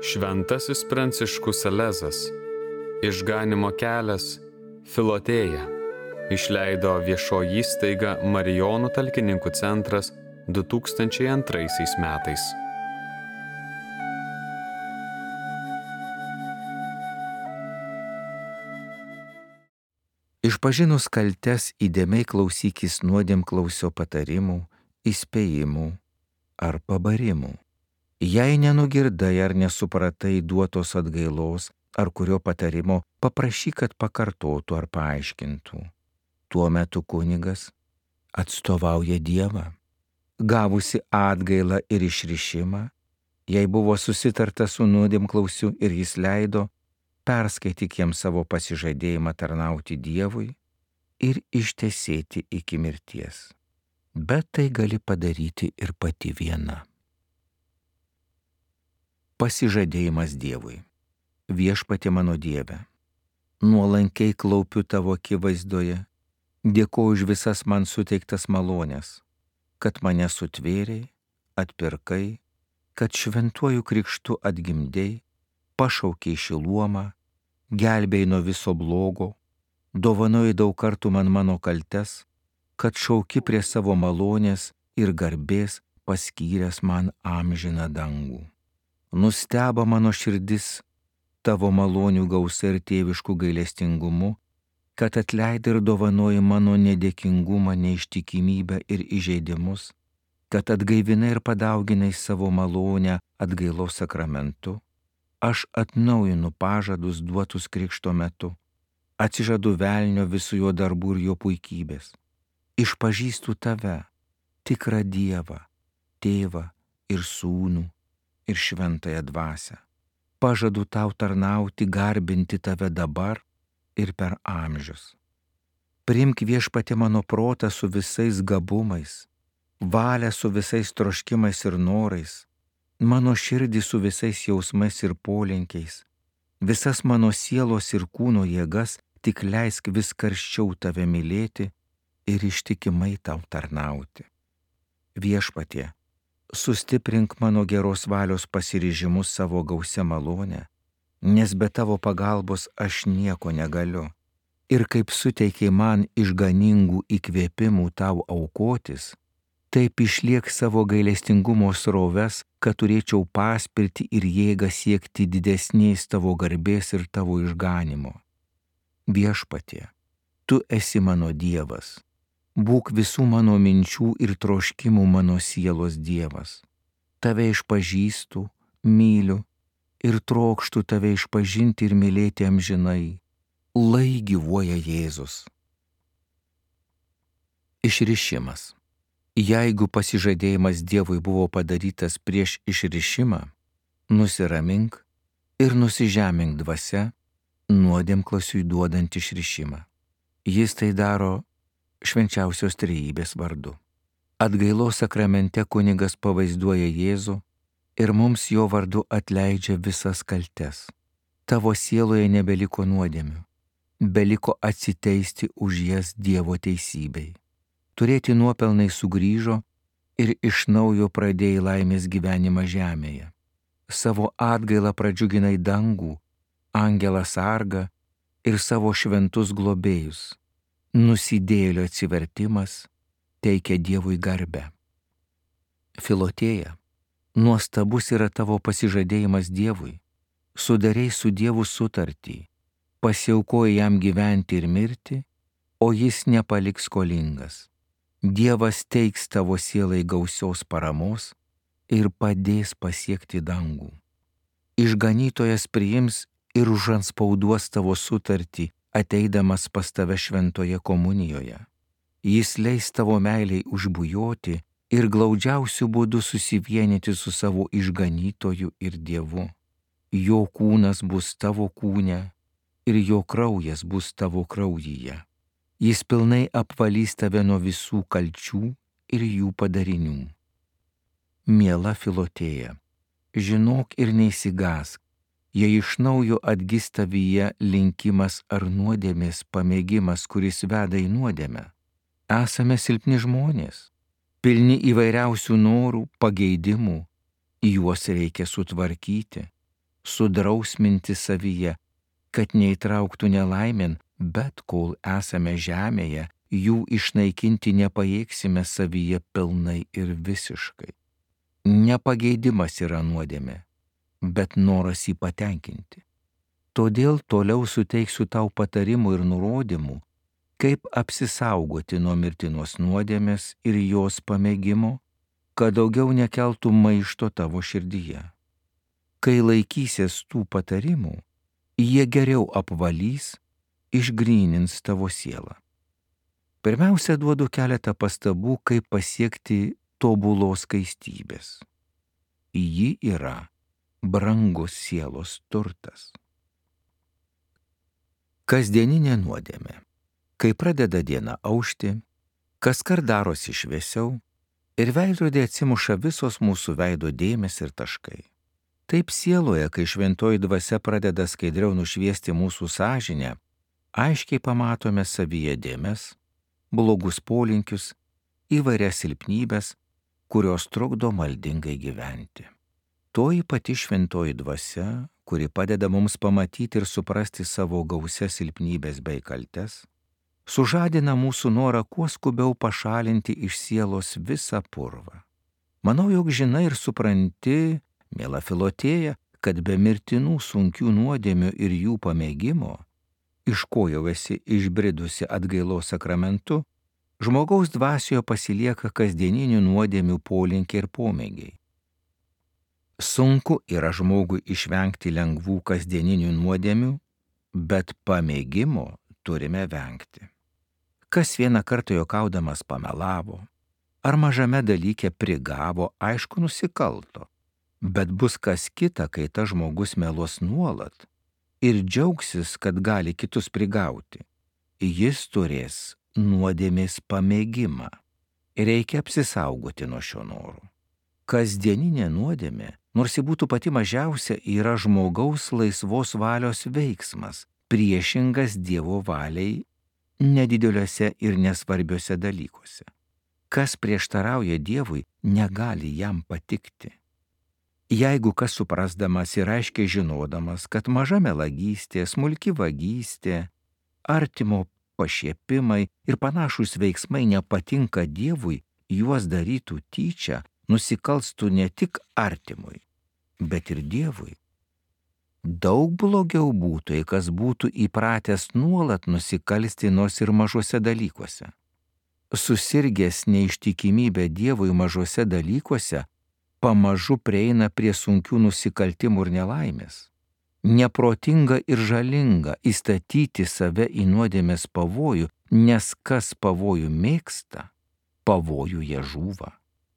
Šventasis Pranciškus Salezas, Išganymo kelias, Filotėja, išleido viešoji įstaiga Marijonų talkininkų centras 2002 metais. Išpažinus kaltes įdėmiai klausykis nuodėmklausio patarimų, įspėjimų ar pabarimų. Jei nenugirdai ar nesupratai duotos atgailos ar kurio patarimo, paprašyk, kad pakartotų ar paaiškintų. Tuo metu kunigas atstovauja Dievą. Gavusi atgailą ir išrišimą, jei buvo susitarta su nuodėmklausiu ir jis leido, perskaityk jam savo pasižadėjimą tarnauti Dievui ir ištesėti iki mirties. Bet tai gali padaryti ir pati viena. Pasižadėjimas Dievui. Viešpatie mano Dieve, nuolankiai klaupiu tavo akivaizdoje, dėkoju už visas man suteiktas malonės, kad mane sutvėrei, atpirkai, kad šventuoju krikštu atgimdei, pašaukei Šiluomą, gelbėjai nuo viso blogo, dovanojai daug kartų man mano kaltes, kad šauki prie savo malonės ir garbės paskyręs man amžiną dangų. Nustebo mano širdis tavo malonių gausa ir tėviškų gailestingumu, kad atleidai ir dovanoji mano nedėkingumą, neištikimybę ir įžeidimus, kad atgaivinai ir padauginai savo malonę atgailos sakramentu. Aš atnaujinu pažadus duotus krikšto metu, atsižadu velnio visų jo darbų ir jo puikybės. Išpažįstu tave, tikrą Dievą, Tėvą ir Sūnų ir Šventąją Dvasią. Pažadu tau tarnauti, garbinti tave dabar ir per amžius. Priimk Viešpatie mano protą su visais gabumais, valią su visais troškimais ir norais, mano širdį su visais jausmais ir polinkiais, visas mano sielos ir kūno jėgas, tik leisk vis karščiau tave mylėti ir ištikimai tau tarnauti. Viešpatie, sustiprink mano geros valios pasiryžimus savo gausia malone, nes be tavo pagalbos aš nieko negaliu. Ir kaip suteikiai man išganingų įkvėpimų tau aukotis, taip išliek savo gailestingumo sroves, kad turėčiau paspirtį ir jėgą siekti didesnės tavo garbės ir tavo išganimo. Viešpatie, tu esi mano Dievas. Būk visų mano minčių ir troškimų mano sielos Dievas. Tave išpažįstu, myliu ir trokštu tave išpažinti ir mylėti amžinai. Lai gyvuoja Jėzus. Išrišimas. Jeigu pasižadėjimas Dievui buvo padarytas prieš išrišimą, nusiramink ir nusižemink dvasia, nuodėmklausiui duodant išrišimą. Jis tai daro švenčiausios trejybės vardu. Atgailos sakramente kunigas pavaizduoja Jėzų ir mums jo vardu atleidžia visas kaltes. Tavo sieloje nebeliko nuodėmių, beliko atsiteisti už jas Dievo teisybei. Turėti nuopelnai sugrįžo ir iš naujo pradėjai laimės gyvenimą žemėje. Savo atgailą pradžiuginai dangų, angelą sargą ir savo šventus globėjus. Nusidėjėlio atsivertimas teikia Dievui garbę. Filotėja, nuostabus yra tavo pasižadėjimas Dievui. Sudarei su Dievu sutartį, pasiaukoji jam gyventi ir mirti, o jis nepaliks skolingas. Dievas teiks tavo sielai gausios paramos ir padės pasiekti dangų. Išganytojas priims ir užanspauduos tavo sutartį, ateidamas pas tave šventoje komunijoje. Jis leis tavo meiliai užbujoti ir glaudžiausiu būdu susivienyti su savo išganytoju ir Dievu. Jo kūnas bus tavo kūne ir jo kraujas bus tavo kraujyje. Jis pilnai apvalys tave nuo visų kalčių ir jų padarinių. Miela Filotėja, žinok ir neišsigąsk, jei iš naujo atgis tavyje linkimas ar nuodėmės pamėgimas, kuris veda į nuodėmę. Esame silpni žmonės, pilni įvairiausių norų, pageidimų, juos reikia sutvarkyti. sudrausminti savyje, kad neįtrauktų nelaimin, bet kol esame žemėje, jų išnaikinti nepajėgsime savyje pilnai ir visiškai. Nepageidimas yra nuodėmė, bet noras jį patenkinti. Todėl toliau suteiksiu tau patarimų ir nurodymų, kaip apsisaugoti nuo mirtinos nuodėmės ir jos pamėgimo, kad daugiau nekeltų maišto tavo širdyje. Kai laikysies tų patarimų, jie geriau apvalys, išgrynins tavo sielą. Pirmiausia, duodu keletą pastabų, kaip pasiekti tobulos skaistybės. Ji yra brangus sielos turtas. Kasdieninė nuodėmė. Kai pradeda diena aušti, kaskart darosi šviesiau ir veidrodė atsimuša visos mūsų veido dėmės ir taškai. Taip sieloje, kai šventoji dvasia pradeda skaidriau nušviesti mūsų sąžinę, aiškiai pamatome savyje dėmes, blogus polinkius, įvairias silpnybės, kurios trukdo maldingai gyventi. Toji pati šventoji dvasia, kuri padeda mums pamatyti ir suprasti savo gausias silpnybės bei kaltes, sužadina mūsų norą kuo skubiau pašalinti iš sielos visą purvą. Manau, jog žinai ir supranti, miela Filotėja, kad be mirtinų sunkių nuodėmių ir jų pamėgimo, iš ko jau esi išbridusi atgailos sakramentu, žmogaus dvasioje pasilieka kasdieninių nuodėmių polinkiai ir pomėgiai. Sunku yra žmogui išvengti lengvų kasdieninių nuodėmių, bet pamėgimo turime vengti. Kas vieną kartą juokaudamas pamelavo, ar mažame dalyke prigavo, aišku nusikalto, bet bus kas kita, kai tas žmogus meluos nuolat ir džiaugsis, kad gali kitus prigauti. Jis turės nuodėmės pamėgimą. Reikia apsisaugoti nuo šio noro. Kasdieninė nuodėmė, nors ji būtų pati mažiausia, yra žmogaus laisvos valios veiksmas, priešingas Dievo valiai nedideliuose ir nesvarbiuose dalykuose. Kas prieštarauja Dievui, negali jam patikti. Jeigu kas suprasdamas ir aiškiai žinodamas, kad maža melagystė, smulki vagystė, artimo pašiepimai ir panašūs veiksmai nepatinka Dievui, juos darytų tyčia, nusikalstų ne tik artimui, bet ir Dievui. Daug blogiau būtų, jei kas būtų įpratęs nuolat nusikalsti nors ir mažuose dalykuose. Susirgęs neištikimybę Dievui mažuose dalykuose, pamažu prieina prie sunkių nusikaltimų ir nelaimės. Neprotinga ir žalinga įstatyti save į nuodėmės pavojų, nes kas pavojų mėgsta, pavojuje žūva.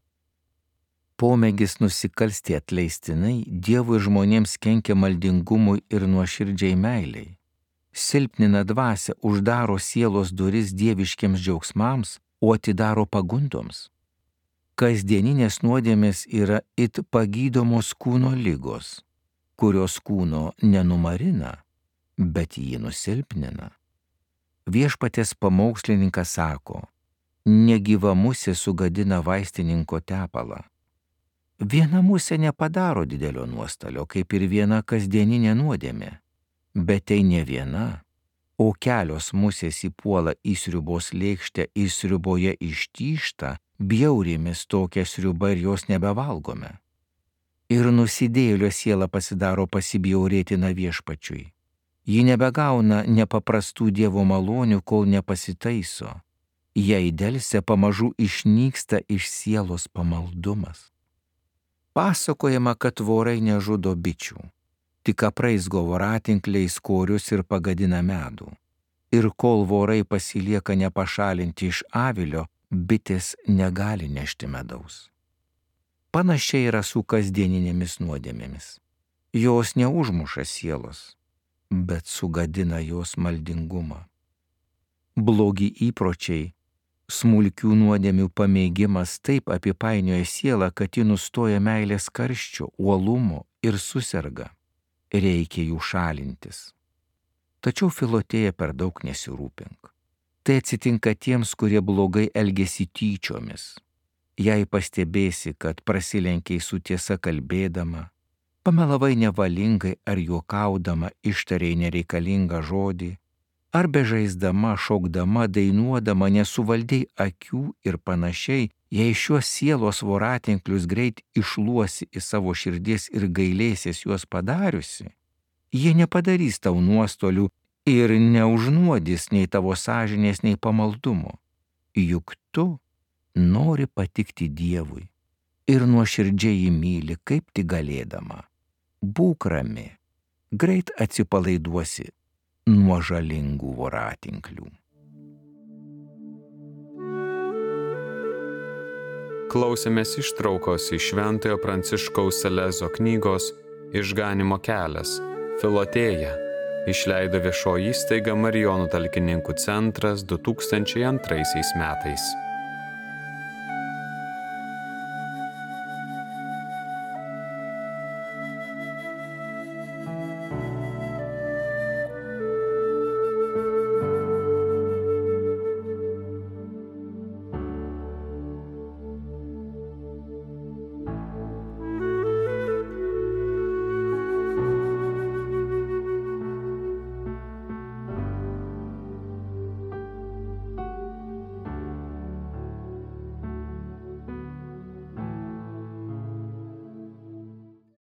Pomėgis nusikalsti atleistinai Dievui žmonėms kenkia maldingumui ir nuoširdžiai meiliai. Silpnina dvasią, uždaro sielos duris dieviškiams džiaugsmams, o atidaro pagundoms. Kasdieninės nuodėmės yra it pagydomos kūno ligos, kurios kūno nenumarina, bet jį nusilpnina. Viešpaties pamokslininkas sako, negyva musė sugadina vaistininko tepalą. Viena musė nepadaro didelio nuostolio, kaip ir viena kasdieninė nuodėmė, bet tai ne viena, o kelios musės įpuola į sriubos lėkštę, į sriuboje ištyžta, bjaurėmis tokia sriuba ir jos nebevalgome. Ir nusidėjėlio siela pasidaro pasibjaurėtina viešpačiui. Ji nebegauna nepaprastų Dievo malonių, kol nepasitaiso. Jei delsia, pamažu išnyksta iš sielos pamaldumas. Pasakojama, kad vorai nežudo bičių, tik apraizgo voratinkliais korius ir pagadina medų. Ir kol vorai pasilieka nepašalinti iš avilio, bitės negali nešti medaus. Panašiai yra su kasdieninėmis nuodėmėmis. Jos neužmuša sielos, bet sugadina jos maldingumą. Blogi įpročiai, smulkių nuodėmių pamėgimas taip apipainioja sielą, kad ji nustoja meilės karščio, uolumo ir suserga. Reikia jų šalintis. Tačiau Filotėja per daug nesirūpink. Tai atsitinka tiems, kurie blogai elgiasi tyčiomis. Jei pastebėsi, kad prasilenkiai su tiesa kalbėdama, pamelavai nevalingai ar juokaudama ištarei nereikalingą žodį, ar bežaisdama, šokdama, dainuodama nesuvaldei akių ir panašiai, jei šiuos sielos voratinklius greit išluosi į savo širdies ir gailėsies juos padariusi, jie nepadarys tau nuostolių ir neužnuodys nei tavo sąžinės, nei pamaldumo. Juk tu nori patikti Dievui ir nuoširdžiai jį myli, kaip tik galėdama. Būk rami, greit atsipalaiduosi nuo žalingų voratinklių. Klausėmės ištraukos iš Šventojo Pranciškaus Salezo knygos Išganymo kelias – Filotėja, išleido viešoji įstaiga Marijonų talkininkų centras 2002 metais.